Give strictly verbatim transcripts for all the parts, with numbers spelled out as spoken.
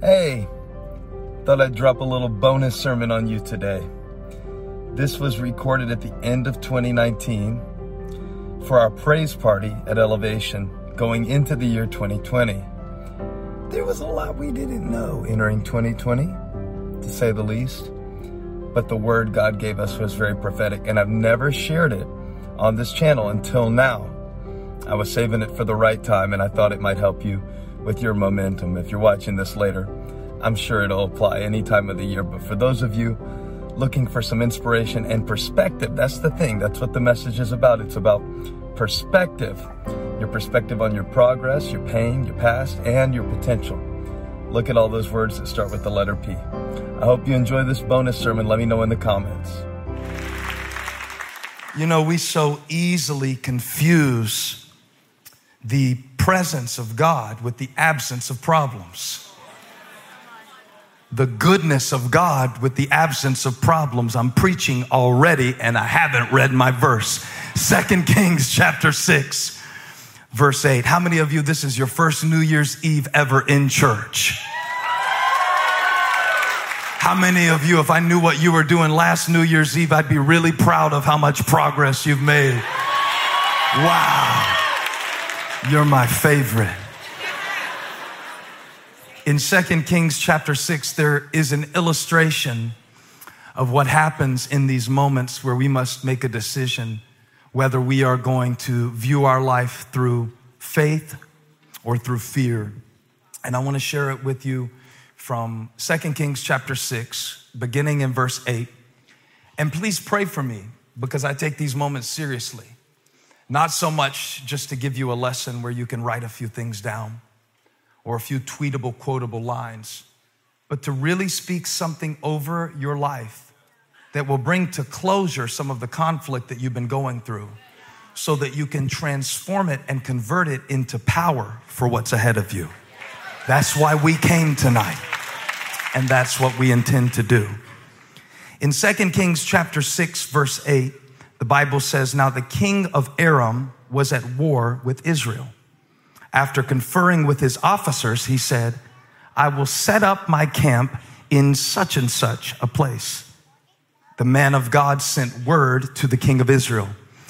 Hey, thought I'd drop a little bonus sermon on you today. This was recorded at the end of twenty nineteen for our praise party at Elevation going into the year twenty twenty. There was a lot we didn't know entering twenty twenty, to say the least, but the word God gave us was very prophetic, and I've never shared it on this channel until now. I was saving it for the right time, and I thought it might help you with your momentum. If you're watching this later, I'm sure it'll apply any time of the year. But for those of you looking for some inspiration and perspective, that's the thing. That's what the message is about. It's about perspective. Your perspective on your progress, your pain, your past, and your potential. Look at all those words that start with the letter P. I hope you enjoy this bonus sermon. Let me know in the comments. You know, we so easily confuse the presence of God with the absence of problems. The goodness of God with the absence of problems. I'm preaching already and I haven't read my verse. Second Kings chapter six, verse eight. How many of you, this is your first New Year's Eve ever in church? How many of you, if I knew what you were doing last New Year's Eve, I'd be really proud of how much progress you've made. Wow. You're my favorite. In Second Kings chapter six, there is an illustration of what happens in these moments where we must make a decision whether we are going to view our life through faith or through fear. And I want to share it with you from Second Kings chapter six, beginning in verse eight. And please pray for me because I take these moments seriously. Not so much just to give you a lesson where you can write a few things down or a few tweetable, quotable lines, but to really speak something over your life that will bring to closure some of the conflict that you've been going through so that you can transform it and convert it into power for what's ahead of you. That's why we came tonight, and that's what we intend to do. In Second Kings chapter six, verse eight, the Bible says, now the king of Aram was at war with Israel. After conferring with his officers, he said, I will set up my camp in such and such a place. The man of God sent word to the king of Israel,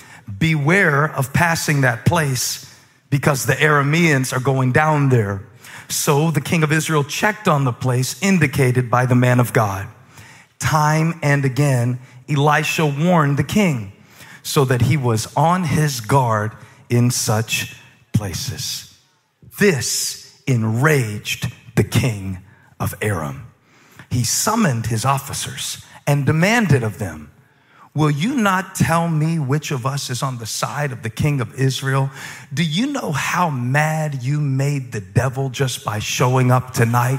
beware of passing that place because the Arameans are going down there. So the king of Israel checked on the place indicated by the man of God. Time and again, Elisha warned the king so that he was on his guard in such places. This enraged the king of Aram. He summoned his officers and demanded of them, will you not tell me which of us is on the side of the king of Israel? Do you know how mad you made the devil just by showing up tonight?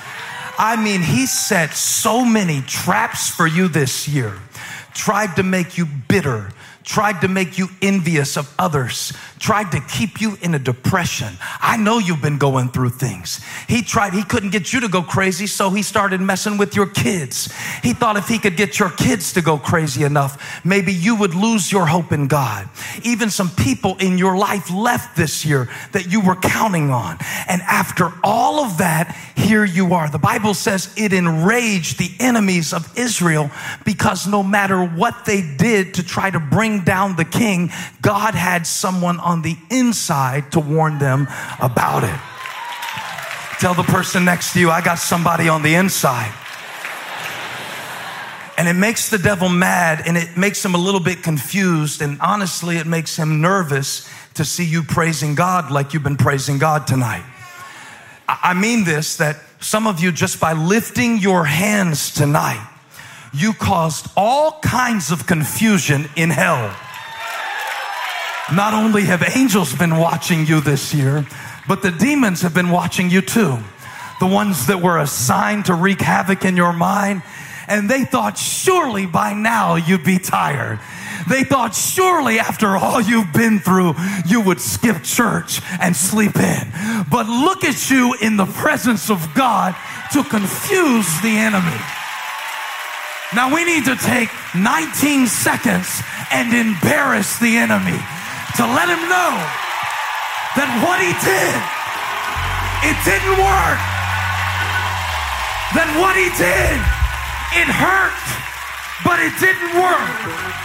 I mean, he set so many traps for you this year, tried to make you bitter, tried to make you envious of others, tried to keep you in a depression. I know you've been going through things. He tried, he couldn't get you to go crazy, so he started messing with your kids. He thought if he could get your kids to go crazy enough, maybe you would lose your hope in God. Even some people in your life left this year that you were counting on. And after all of that, here you are. The Bible says it enraged the enemies of Israel because no matter what they did to try to bring down the king, God had someone on the inside to warn them about it. Tell the person next to you, I got somebody on the inside. And it makes the devil mad, and it makes him a little bit confused, and honestly, it makes him nervous to see you praising God like you've been praising God tonight. I mean this, that some of you, just by lifting your hands tonight, you caused all kinds of confusion in hell. Not only have angels been watching you this year, but the demons have been watching you too. The ones that were assigned to wreak havoc in your mind, and they thought surely by now you'd be tired. They thought surely after all you've been through, you would skip church and sleep in. But look at you in the presence of God to confuse the enemy. Now we need to take nineteen seconds and embarrass the enemy to let him know that what he did, it didn't work. that what he did, it hurt, but it didn't work.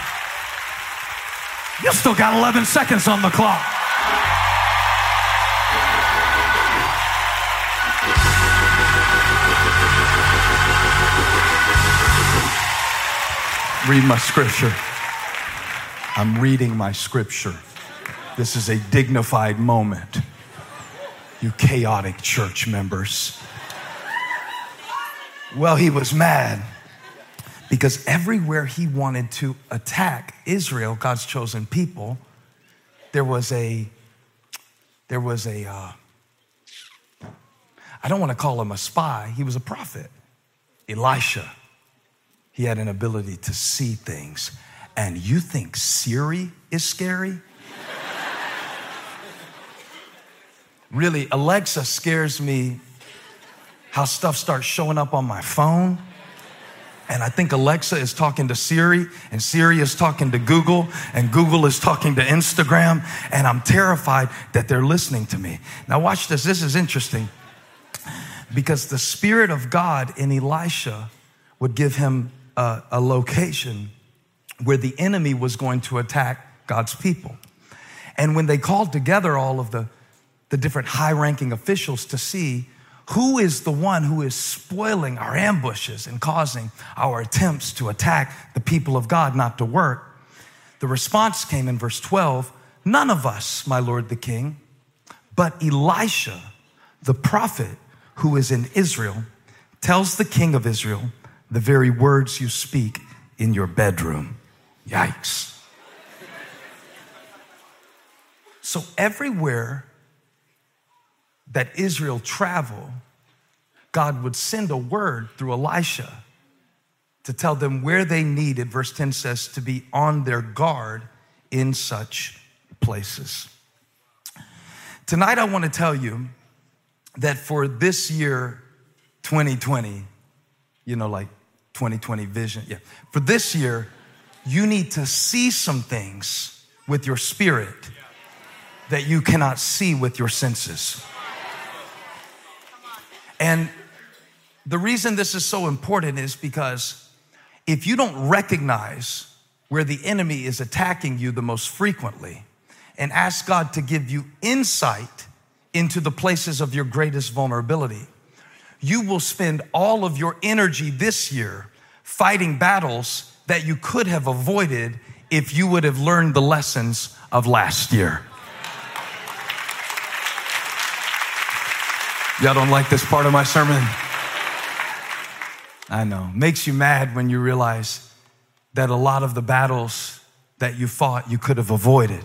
You still got eleven seconds on the clock. Read my scripture. I'm reading my scripture. This is a dignified moment. You chaotic church members. Well, he was mad because everywhere he wanted to attack Israel, God's chosen people, there was a, there was a, uh, I don't want to call him a spy. He was a prophet, Elisha. He had an ability to see things. And you think Siri is scary? Really, Alexa scares me how stuff starts showing up on my phone. And I think Alexa is talking to Siri, and Siri is talking to Google, and Google is talking to Instagram, and I'm terrified that they're listening to me. Now watch this. This is interesting because the Spirit of God in Elisha would give him a, a location where the enemy was going to attack God's people. And when they called together all of the, the different high-ranking officials to see who is the one who is spoiling our ambushes and causing our attempts to attack the people of God not to work, the response came in verse twelve, none of us, my lord the king, but Elisha, the prophet who is in Israel, tells the king of Israel the very words you speak in your bedroom. Yikes. So everywhere that Israel traveled, God would send a word through Elisha to tell them where they needed, verse ten says, to be on their guard in such places. Tonight, I want to tell you that for this year, twenty twenty, you know, like twenty twenty vision, yeah. For this year, you need to see some things with your spirit that you cannot see with your senses. And the reason this is so important is because if you don't recognize where the enemy is attacking you the most frequently and ask God to give you insight into the places of your greatest vulnerability, you will spend all of your energy this year fighting battles that you could have avoided if you would have learned the lessons of last year. Y'all don't like this part of my sermon? I know. Makes you mad when you realize that a lot of the battles that you fought, you could have avoided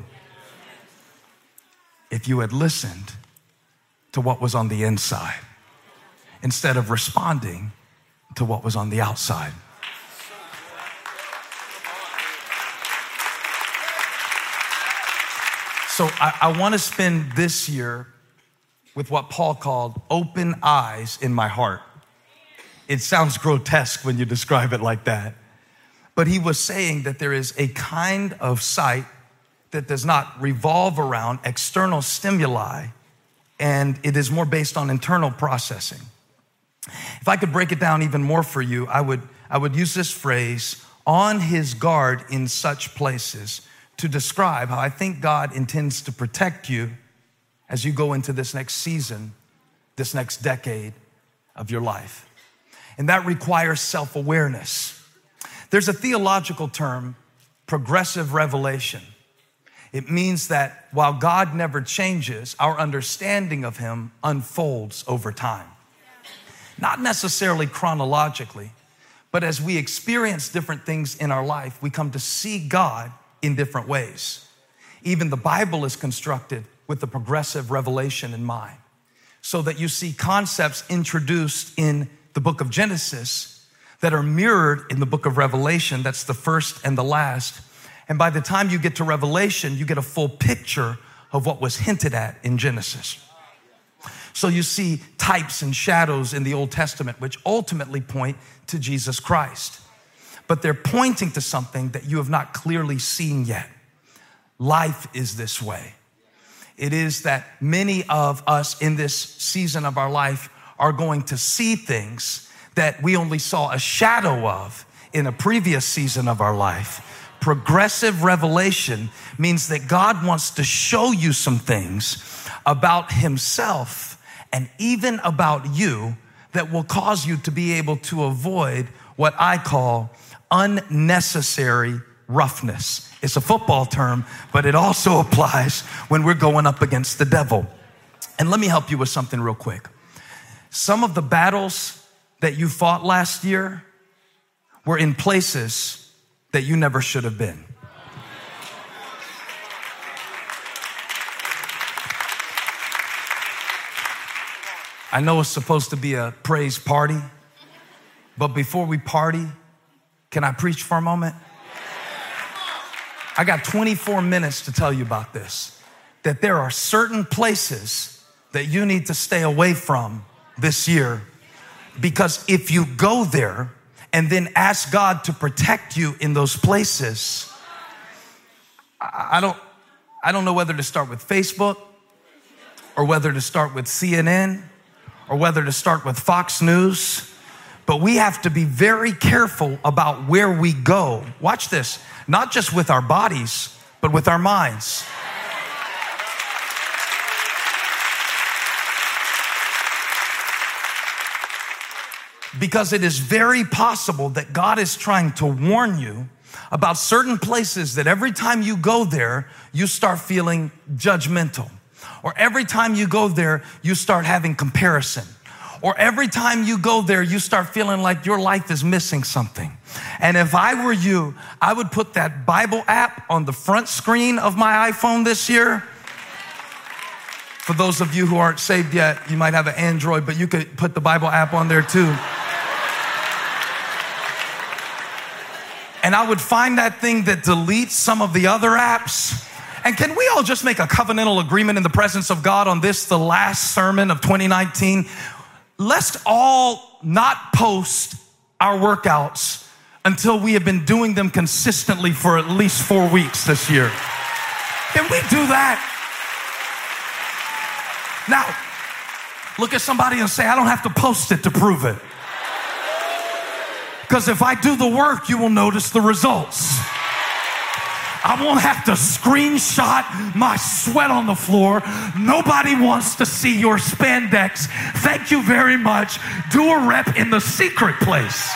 if you had listened to what was on the inside instead of responding to what was on the outside. So I, I want to spend this year with what Paul called open eyes in my heart. It sounds grotesque when you describe it like that. But he was saying that there is a kind of sight that does not revolve around external stimuli, and it is more based on internal processing. If I could break it down even more for you, I would, I would use this phrase, on his guard in such places, to describe how I think God intends to protect you as you go into this next season, this next decade of your life. And that requires self-awareness. There's a theological term, progressive revelation. It means that while God never changes, our understanding of him unfolds over time. Not necessarily chronologically, but as we experience different things in our life, we come to see God in different ways. Even the Bible is constructed with the progressive revelation in mind, so that you see concepts introduced in the book of Genesis that are mirrored in the book of Revelation. That's the first and the last. And by the time you get to Revelation, you get a full picture of what was hinted at in Genesis. So you see types and shadows in the Old Testament, which ultimately point to Jesus Christ. But they're pointing to something that you have not clearly seen yet. Life is this way. It is that many of us in this season of our life are going to see things that we only saw a shadow of in a previous season of our life. Progressive revelation means that God wants to show you some things about himself and even about you that will cause you to be able to avoid what I call unnecessary roughness. It's a football term, but it also applies when we're going up against the devil. And let me help you with something real quick. Some of the battles that you fought last year were in places that you never should have been. I know it's supposed to be a praise party, but before we party, can I preach for a moment? I got twenty-four minutes to tell you about this, that there are certain places that you need to stay away from this year, because if you go there and then ask God to protect you in those places, I don't, I don't know whether to start with Facebook or whether to start with C N N or whether to start with Fox News, but we have to be very careful about where we go. Watch this, not just with our bodies, but with our minds. Because it is very possible that God is trying to warn you about certain places that every time you go there, you start feeling judgmental. Or every time you go there, you start having comparison. Or every time you go there, you start feeling like your life is missing something. And if I were you, I would put that Bible app on the front screen of my iPhone this year. For those of you who aren't saved yet, you might have an Android, but you could put the Bible app on there too. And I would find that thing that deletes some of the other apps. And can we all just make a covenantal agreement in the presence of God on this, the last sermon of twenty nineteen? Let's all not post our workouts until we have been doing them consistently for at least four weeks this year. Can we do that? Now, look at somebody and say, I don't have to post it to prove it. Because if I do the work, you will notice the results. I won't have to screenshot my sweat on the floor. Nobody wants to see your spandex. Thank you very much. Do a rep in the secret place.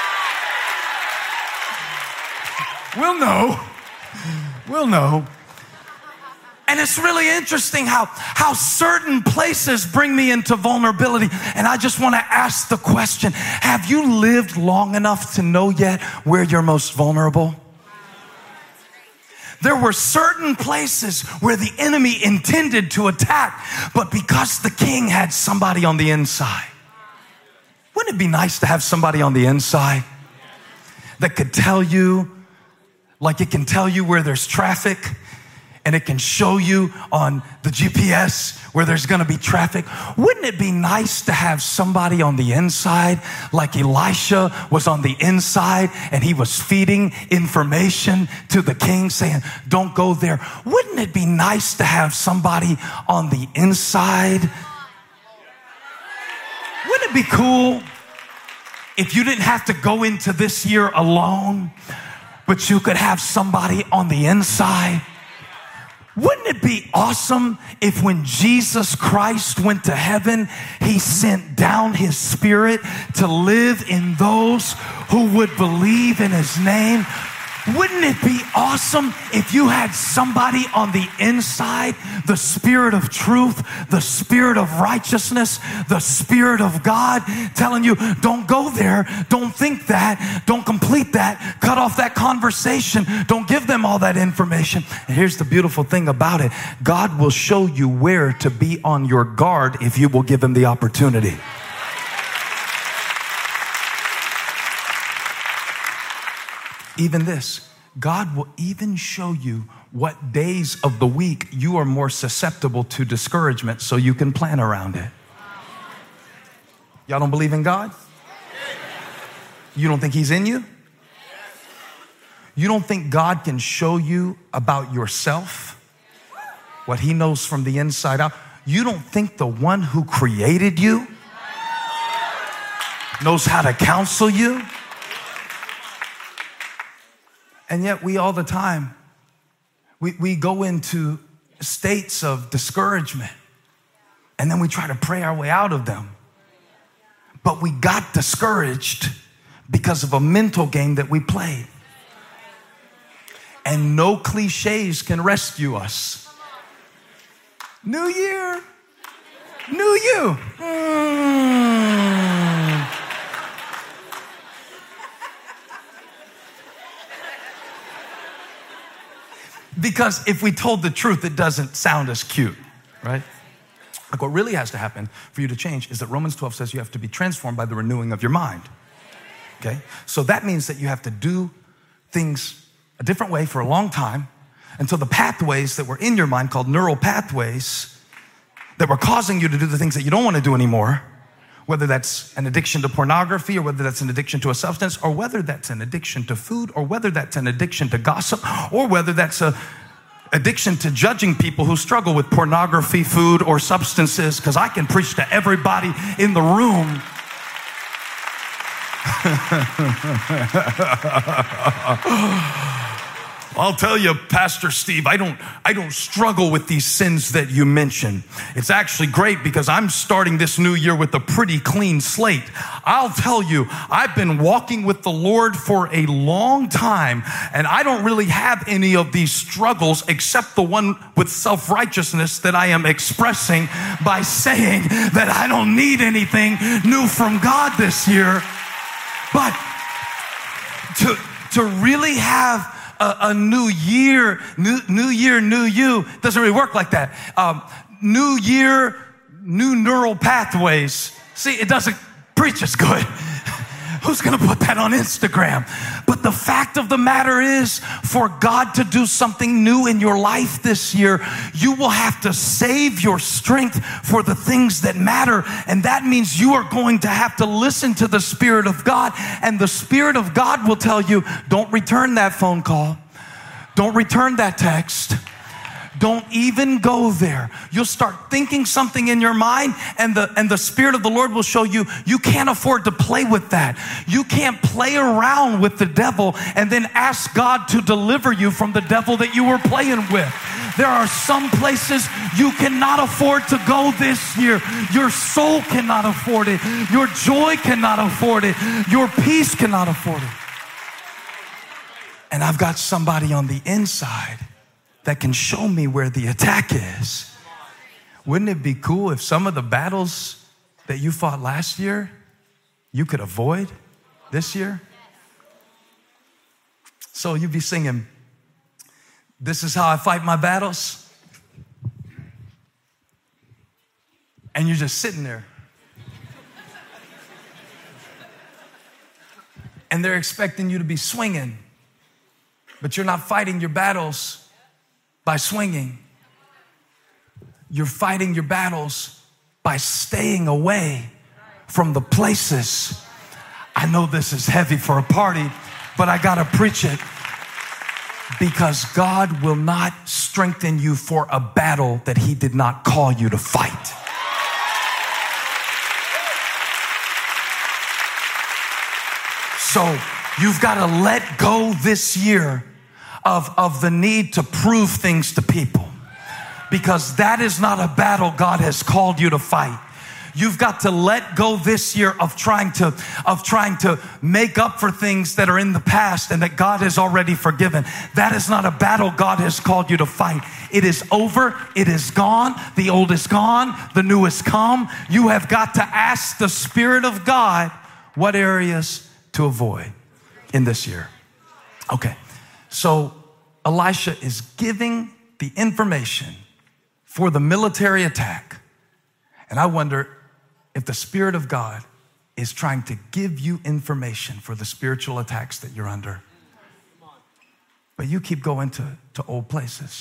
We'll know. We'll know. And it's really interesting how, how certain places bring me into vulnerability. And I just want to ask the question, have you lived long enough to know yet where you're most vulnerable? There were certain places where the enemy intended to attack, but because the king had somebody on the inside. Wouldn't it be nice to have somebody on the inside that could tell you, like it can tell you where there's traffic, and it can show you on the G P S where there's going to be traffic? Wouldn't it be nice to have somebody on the inside, like Elisha was on the inside and he was feeding information to the king saying, don't go there? Wouldn't it be nice to have somebody on the inside? Wouldn't it be cool if you didn't have to go into this year alone, but you could have somebody on the inside? Wouldn't it be awesome if when Jesus Christ went to heaven, he sent down his spirit to live in those who would believe in his name? Wouldn't it be awesome if you had somebody on the inside, the spirit of truth, the spirit of righteousness, the spirit of God telling you, don't go there, don't think that, don't complete that, cut off that conversation, don't give them all that information. And here's the beautiful thing about it. God will show you where to be on your guard if you will give him the opportunity. Even this, God will even show you what days of the week you are more susceptible to discouragement so you can plan around it. Y'all don't believe in God? You don't think he's in you? You don't think God can show you about yourself, what he knows from the inside out? You don't think the one who created you knows how to counsel you. And yet we all the time, we, we go into states of discouragement and then we try to pray our way out of them. But we got discouraged because of a mental game that we played. And no cliches can rescue us. New year, new you. Mm. Because if we told the truth, it doesn't sound as cute, right? Like what really has to happen for you to change is that Romans twelve says you have to be transformed by the renewing of your mind. Okay? So that means that you have to do things a different way for a long time until the pathways that were in your mind, called neural pathways, that were causing you to do the things that you don't want to do anymore, whether that's an addiction to pornography or whether that's an addiction to a substance or whether that's an addiction to food or whether that's an addiction to gossip or whether that's a addiction to judging people who struggle with pornography, food, or substances, because I can preach to everybody in the room. I'll tell you, Pastor Steve, I don't, I don't struggle with these sins that you mention. It's actually great because I'm starting this new year with a pretty clean slate. I'll tell you, I've been walking with the Lord for a long time, and I don't really have any of these struggles except the one with self-righteousness that I am expressing by saying that I don't need anything new from God this year. But to, to really have A, a new year, new, new year, new you, doesn't really work like that. Um, new year, new neural pathways. See, it doesn't preach as good. Who's going to put that on Instagram? But the fact of the matter is, for God to do something new in your life this year, you will have to save your strength for the things that matter. And that means you are going to have to listen to the Spirit of God. And the Spirit of God will tell you, don't return that phone call. Don't return that text. Don't even go there. You'll start thinking something in your mind, and the and the Spirit of the Lord will show you, you can't afford to play with that. You can't play around with the devil and then ask God to deliver you from the devil that you were playing with. There are some places you cannot afford to go this year. Your soul cannot afford it. Your joy cannot afford it. Your peace cannot afford it. And I've got somebody on the inside that can show me where the attack is. Wouldn't it be cool if some of the battles that you fought last year, you could avoid this year? So you'd be singing, "This is how I fight my battles." And you're just sitting there. And they're expecting you to be swinging, but you're not fighting your battles by swinging. You're fighting your battles by staying away from the places. I know this is heavy for a party, but I gotta preach it, because God will not strengthen you for a battle that He did not call you to fight. So you've got to let go this year Of, of the need to prove things to people, because that is not a battle God has called you to fight. You've got to let go this year of trying to of trying to make up for things that are in the past and that God has already forgiven. That is not a battle God has called you to fight. It is over. It is gone. The old is gone. The new has come. You have got to ask the Spirit of God what areas to avoid in this year. Okay. So Elisha is giving the information for the military attack. And I wonder if the Spirit of God is trying to give you information for the spiritual attacks that you're under. But you keep going to, to old places.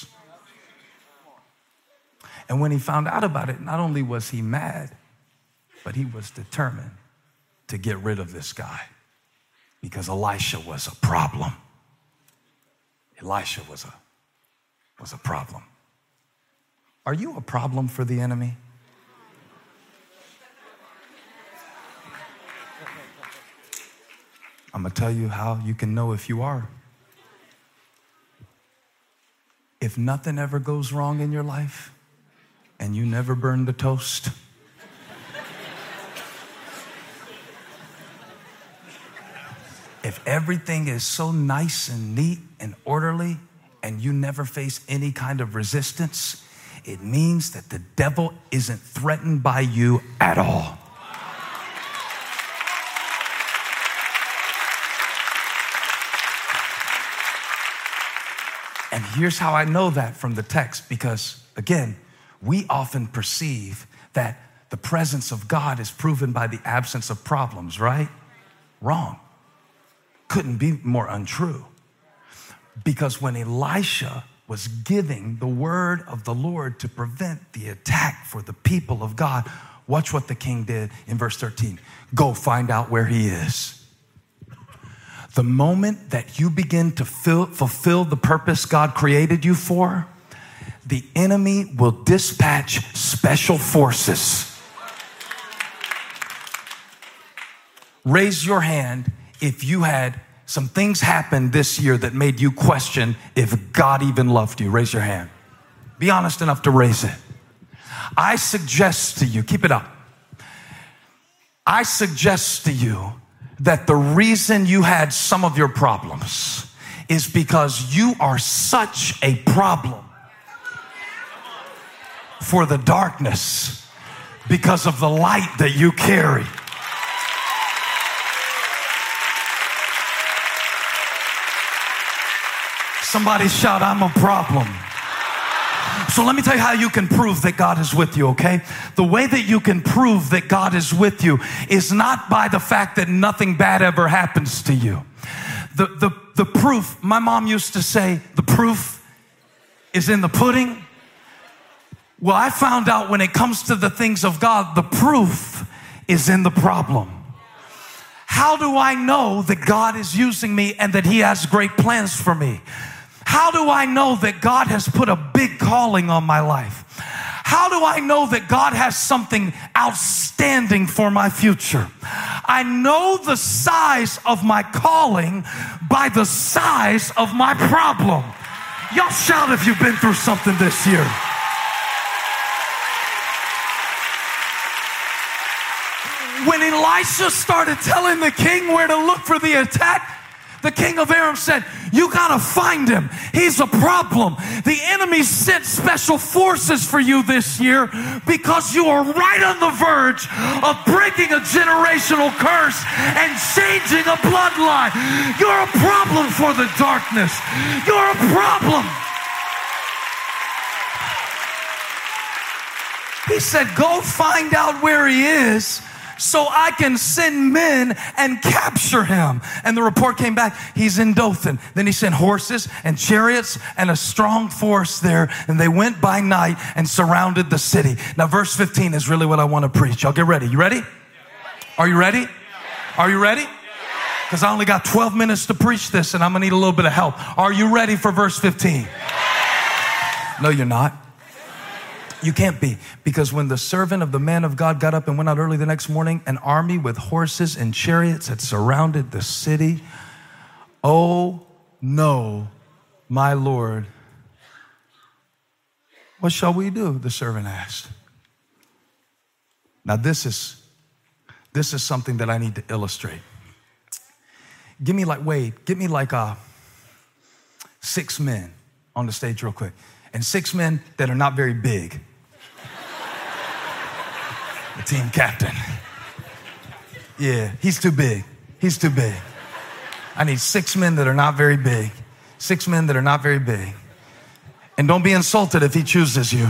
And when he found out about it, not only was he mad, but he was determined to get rid of this guy, because Elisha was a problem. Elisha was a, was a problem. Are you a problem for the enemy? I'm going to tell you how you can know if you are. If nothing ever goes wrong in your life and you never burn the toast, if everything is so nice and neat and orderly and you never face any kind of resistance, it means that the devil isn't threatened by you at all. And here's how I know that from the text, because again, we often perceive that the presence of God is proven by the absence of problems, right? Wrong. Couldn't be more untrue. Because when Elisha was giving the word of the Lord to prevent the attack for the people of God, watch what the king did in verse thirteen. Go find out where he is. The moment that you begin to fill, fulfill the purpose God created you for, the enemy will dispatch special forces. Raise your hand if you had some things happen this year that made you question if God even loved you. Raise your hand. Be honest enough to raise it. I suggest to you, keep it up. I suggest to you that the reason you had some of your problems is because you are such a problem for the darkness because of the light that you carry. Somebody shout, I'm a problem. So let me tell you how you can prove that God is with you, okay? The way that you can prove that God is with you is not by the fact that nothing bad ever happens to you. The, the, the proof, my mom used to say, the proof is in the pudding. Well, I found out when it comes to the things of God, the proof is in the problem. How do I know that God is using me and that He has great plans for me? How do I know that God has put a big calling on my life? How do I know that God has something outstanding for my future? I know the size of my calling by the size of my problem. Y'all shout if you've been through something this year. When Elisha started telling the king where to look for the attack, the king of Aram said, you gotta find him. He's a problem. The enemy sent special forces for you this year because you are right on the verge of breaking a generational curse and changing a bloodline. You're a problem for the darkness. You're a problem. He said, go find out where he is so I can send men and capture him. And the report came back, he's in Dothan. Then he sent horses and chariots and a strong force there, and they went by night and surrounded the city. Now verse fifteen is really what I want to preach. Y'all get ready. You ready? Are you ready? Are you ready? Because I only got twelve minutes to preach this, and I'm going to need a little bit of help. Are you ready for verse fifteen? No, you're not. You can't be, because when the servant of the man of God got up and went out early the next morning, an army with horses and chariots had surrounded the city. Oh no, my Lord. What shall we do? The servant asked. Now this is, this is something that I need to illustrate. Give me like, Wade, give me like uh, six men on the stage real quick. And six men that are not very big. The team captain. Yeah, he's too big. He's too big. I need six men that are not very big. Six men that are not very big. And don't be insulted if he chooses you.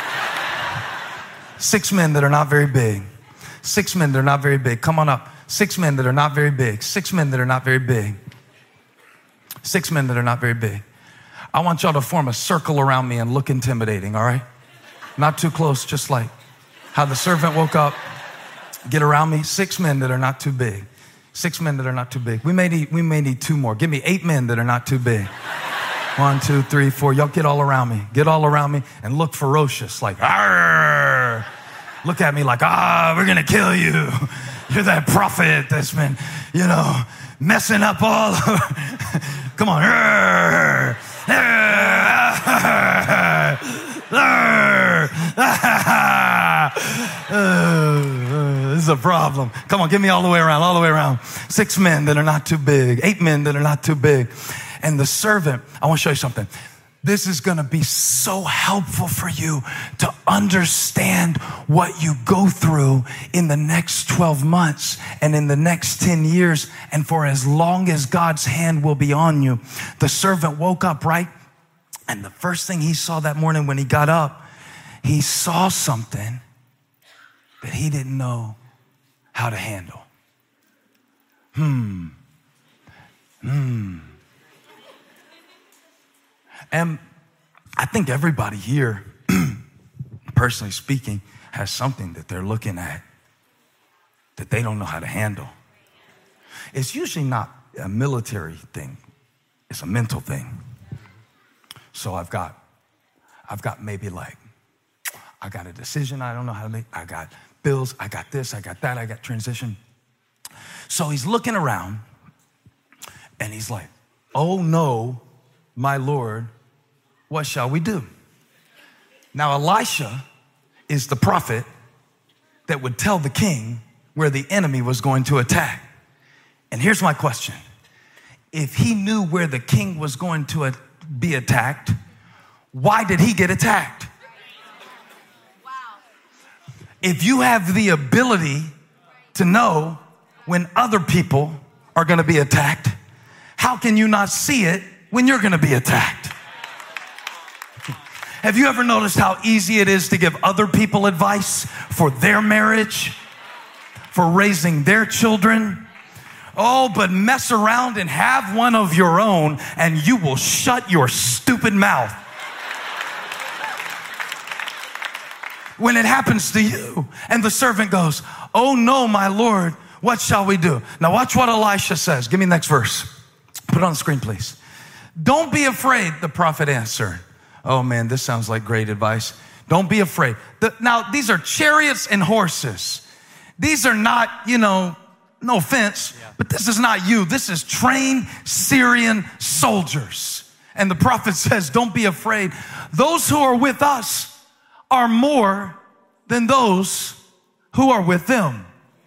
Six men that are not very big. Six men that are not very big. Come on up. Six men that are not very big. Six men that are not very big. Six men that are not very big. I want y'all to form a circle around me and look intimidating, all right? Not too close, just like how the servant woke up. Get around me. Six men that are not too big. Six men that are not too big. We may need, we may need two more. Give me eight men that are not too big. One, two, three, four. Y'all get all around me. Get all around me and look ferocious, like, arr. Look at me like, ah, we're going to kill you. You're that prophet that's been, you know, messing up all over. Come on. uh, this is a problem. Come on, give me all the way around, all the way around. Six men that are not too big, eight men that are not too big. And the servant, I want to show you something. This is going to be so helpful for you to understand what you go through in the next twelve months and in the next ten years and for as long as God's hand will be on you. The servant woke up, right? And the first thing he saw that morning when he got up, he saw something that he didn't know how to handle. Hmm. Hmm. And I think everybody here, personally speaking, has something that they're looking at that they don't know how to handle. It's usually not a military thing. It's a mental thing. So I've got, I've got maybe like, I got a decision I don't know how to make. I got bills. I got this. I got that. I got transition. So he's looking around and he's like, oh no, my Lord, what shall we do? Now, Elisha is the prophet that would tell the king where the enemy was going to attack. And here's my question. If he knew where the king was going to be attacked, why did he get attacked? Wow. If you have the ability to know when other people are going to be attacked, how can you not see it when you're going to be attacked? Have you ever noticed how easy it is to give other people advice for their marriage, for raising their children? Oh, but mess around and have one of your own and you will shut your stupid mouth. When it happens to you and the servant goes, oh no, my Lord, what shall we do? Now watch what Elisha says. Give me the next verse. Put it on the screen, please. Don't be afraid, the prophet answered. Oh man, this sounds like great advice. Don't be afraid. The, now, these are chariots and horses. These are not, you know, no offense, yeah. but this is not you. This is trained Syrian soldiers. And the prophet says, don't be afraid. Those who are with us are more than those who are with them.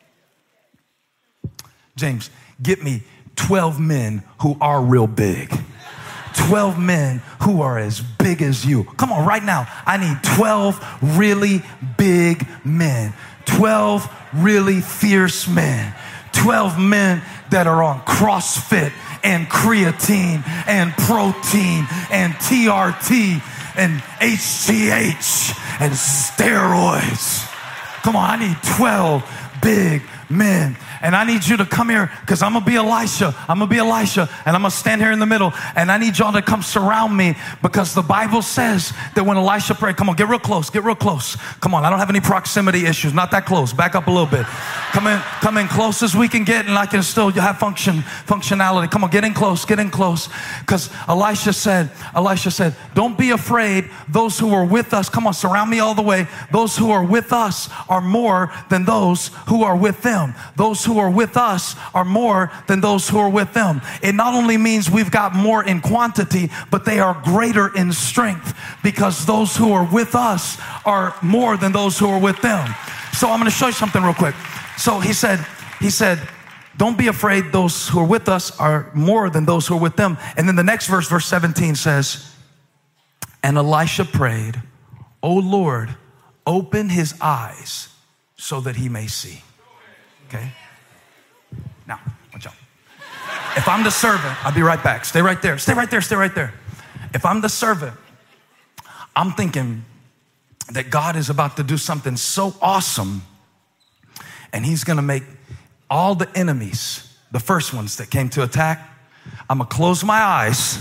James, get me twelve men who are real big. twelve men who are as big as you. Come on, right now. I need twelve really big men. twelve really fierce men. twelve men that are on CrossFit and creatine and protein and T R T and H G H and steroids. Come on, I need twelve big men. And I need you to come here because I'm going to be Elisha. I'm going to be Elisha and I'm going to stand here in the middle and I need y'all to come surround me because the Bible says that when Elisha prayed, come on, get real close, get real close. Come on, I don't have any proximity issues, not that close. Back up a little bit. Come in, come in close as we can get and I can still have function, functionality. Come on, get in close, get in close. Because Elisha said, Elisha said, don't be afraid. Those who are with us, come on, surround me all the way. Those who are with us are more than those who are with them. Those who who are with us are more than those who are with them. It not only means we've got more in quantity, but they are greater in strength because those who are with us are more than those who are with them. So I'm going to show you something real quick. So he said, he said, don't be afraid. Those who are with us are more than those who are with them. And then the next verse, verse seventeen says, and Elisha prayed, O Lord, open his eyes so that he may see. Okay. Now, watch out. If I'm the servant, I'll be right back. Stay right there. Stay right there. Stay right there. If I'm the servant, I'm thinking that God is about to do something so awesome and he's going to make all the enemies, the first ones that came to attack, I'm going to close my eyes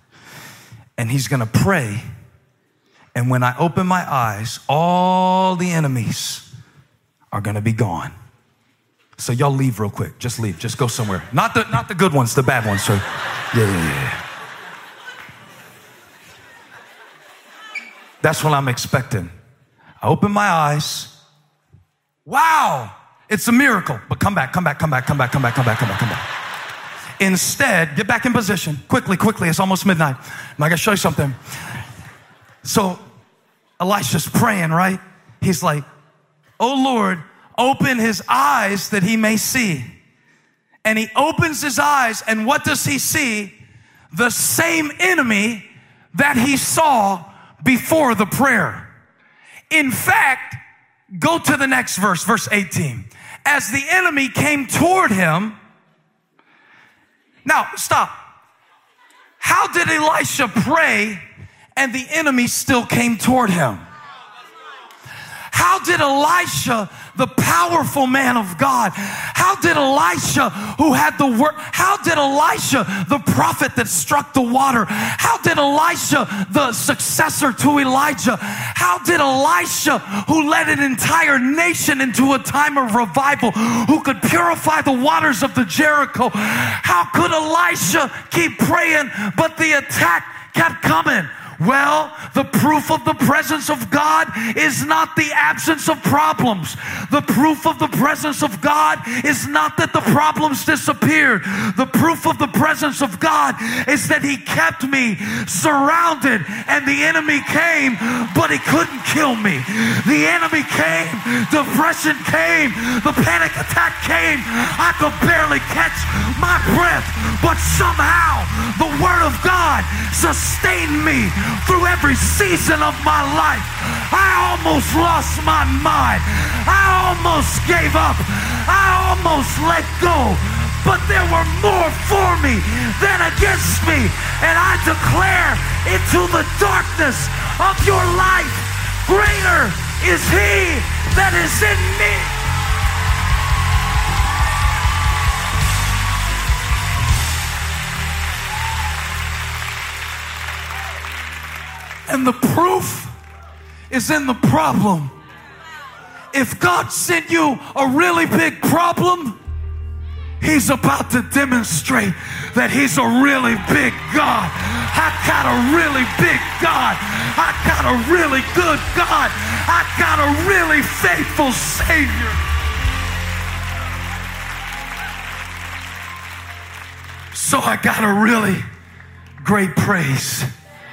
and he's going to pray. And when I open my eyes, all the enemies are going to be gone. So y'all leave real quick. Just leave. Just go somewhere. Not the not the good ones, the bad ones, sir. Yeah, yeah, yeah. That's what I'm expecting. I open my eyes. Wow. It's a miracle. But come back, come back, come back, come back, come back, come back, come back, come back. Instead, get back in position. Quickly, quickly. It's almost midnight. I'm going to show you something. So Elisha's praying, right? He's like, oh Lord, open his eyes that he may see. And he opens his eyes, and what does he see? The same enemy that he saw before the prayer. In fact, go to the next verse, verse eighteen. As the enemy came toward him, now stop. How did Elisha pray and the enemy still came toward him? How did Elisha, the powerful man of God, how did Elisha, who had the word, how did Elisha, the prophet that struck the water, how did Elisha, the successor to Elijah, how did Elisha, who led an entire nation into a time of revival, who could purify the waters of the Jericho, how could Elisha keep praying, but the attack kept coming? Well, the proof of the presence of God is not the absence of problems. The proof of the presence of God is not that the problems disappeared. The proof of the presence of God is that He kept me surrounded, and the enemy came, but he couldn't kill me. The enemy came, depression came, the panic attack came. I could barely catch my breath, but somehow the Word of God sustained me through every season of my life. I almost lost my mind. I almost gave up. I almost let go. But there were more for me than against me. And I declare into the darkness of your life, greater is He that is in me. And the proof is in the problem. If God sent you a really big problem, He's about to demonstrate that He's a really big God. I got a really big God. I got a really good God. I got a really faithful Savior. So I got a really great praise.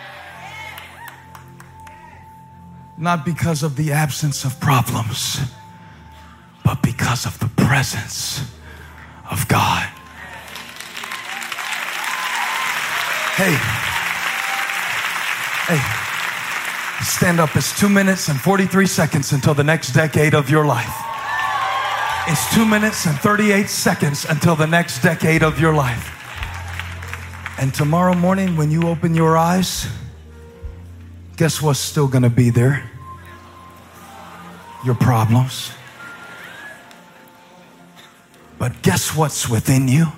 Not because of the absence of problems, but because of the presence of God. Hey, hey, stand up. It's two minutes and forty-three seconds until the next decade of your life. It's two minutes and thirty-eight seconds until the next decade of your life. And tomorrow morning when you open your eyes, guess what's still going to be there? Your problems. But guess what's within you?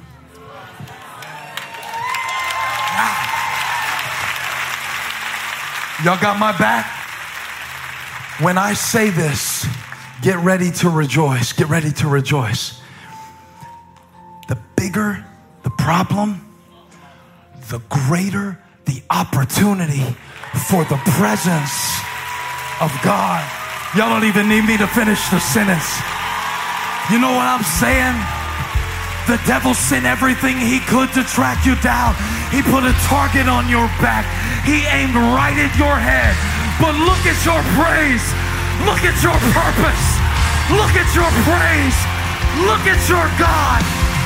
Y'all got my back? When I say this, get ready to rejoice. Get ready to rejoice. The bigger the problem, the greater the opportunity for the presence of God. Y'all don't even need me to finish the sentence. You know what I'm saying? The devil sent everything he could to track you down. He put a target on your back. He aimed right at your head. But look at your praise. Look at your purpose. Look at your praise. Look at your God.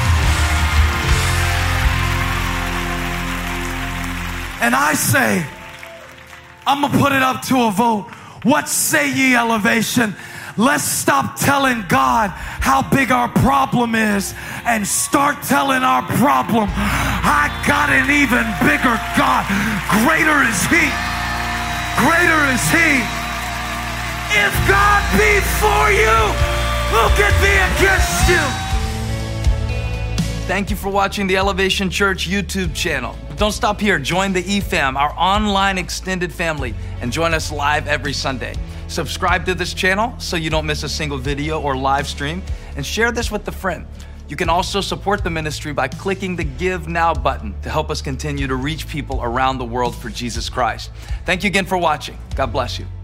And I say, I'm going to put it up to a vote. What say ye, Elevation? Let's stop telling God how big our problem is and start telling our problem, I got an even bigger God. Greater is He. Greater is He. If God be for you, who can be against you? Thank you for watching the Elevation Church YouTube channel. But don't stop here. Join the E FAM, our online extended family, and join us live every Sunday. Subscribe to this channel so you don't miss a single video or live stream, and share this with a friend. You can also support the ministry by clicking the Give Now button to help us continue to reach people around the world for Jesus Christ. Thank you again for watching. God bless you.